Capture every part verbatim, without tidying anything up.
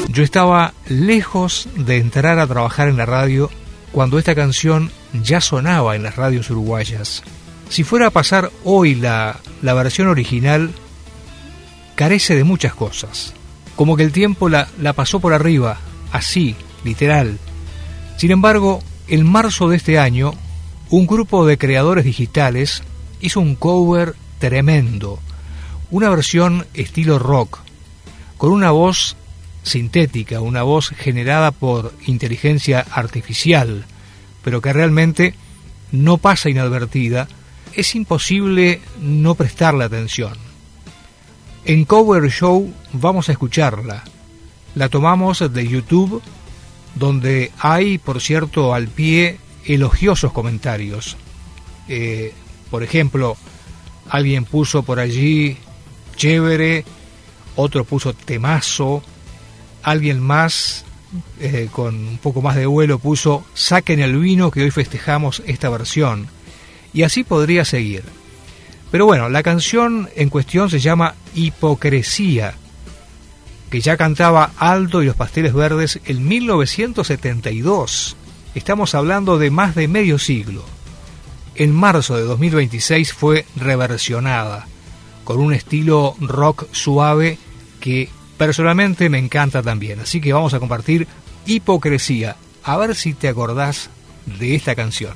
Yo estaba lejos de entrar a trabajar en la radio cuando esta canción ya sonaba en las radios uruguayas. Si fuera a pasar hoy la, la versión original, carece de muchas cosas. Como que el tiempo la, la pasó por arriba, así, literal. Sin embargo, en marzo de este año, un grupo de creadores digitales hizo un cover tremendo, una versión estilo rock, con una voz sintética, una voz generada por inteligencia artificial, pero que realmente no pasa inadvertida. Es imposible no prestarle atención. En Cover Show vamos a escucharla. La tomamos de YouTube, donde hay, por cierto, al pie, elogiosos comentarios. Eh, por ejemplo, alguien puso por allí chévere, otro puso temazo, alguien más eh, con un poco más de vuelo puso saquen el vino que hoy festejamos esta versión, y así podría seguir. Pero bueno, la canción en cuestión se llama Hipocresía, que ya cantaba Aldo y los Pasteles Verdes en mil novecientos setenta y dos. Estamos hablando de más de medio siglo. En marzo de dos mil veintiséis fue reversionada, con un estilo rock suave que personalmente me encanta también. Así que vamos a compartir Hipocresía, a ver si te acordás de esta canción.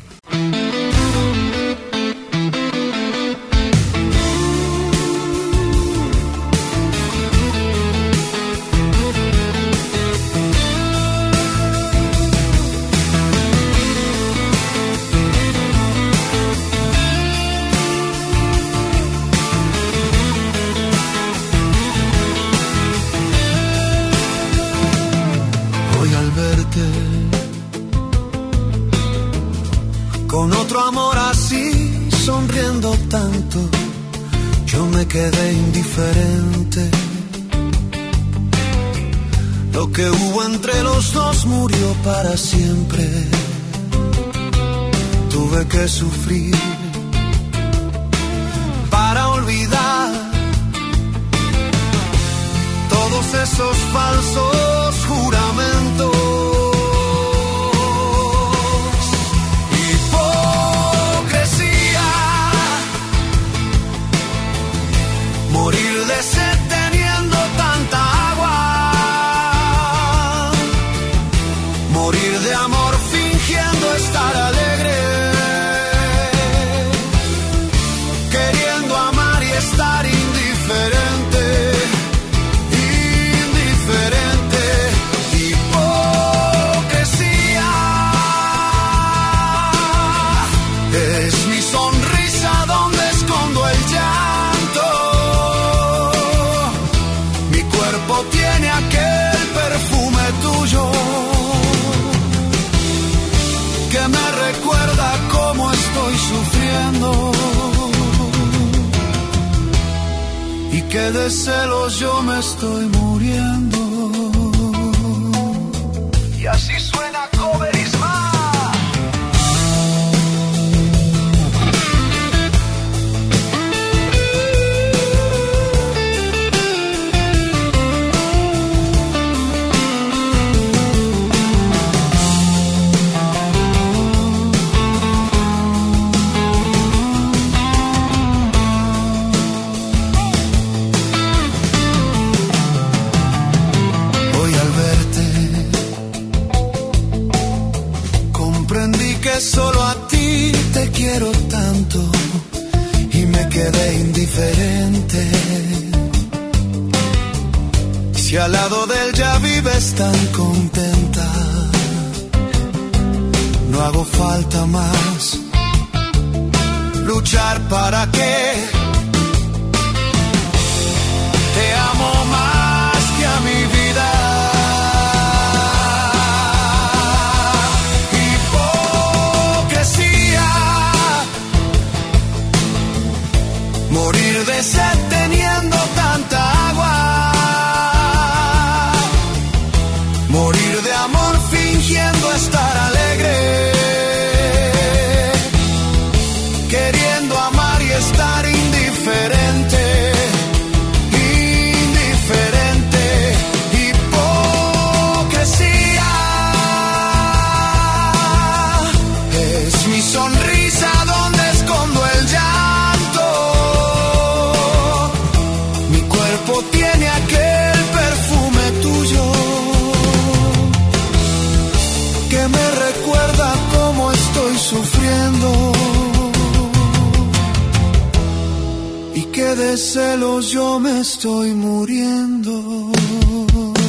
Con otro amor así, sonriendo tanto, yo me quedé indiferente. Lo que hubo entre los dos murió para siempre. Tuve que sufrir para olvidar todos esos falsos juramentos. Morir de sed teniendo tanta agua, morir de amor fingiendo estar alegre, queriendo amar y estar indiferente, indiferente, hipocresía. Es mi sonrisa donde escondo el llanto. Tiene aquel perfume tuyo que me recuerda cómo estoy sufriendo y que de celos yo me estoy muriendo. Y así suena Cover Is Mine. Solo a ti te quiero tanto y me quedé indiferente. Si al lado de él ya vives tan contenta, no hago falta más luchar para que te amo más que a mi vida. Morir de sed teniendo tanta agua, morir de amor fingiendo estar alegre, queriendo amar y estar indiferente, indiferente, hipocresía. de celos yo me estoy muriendo.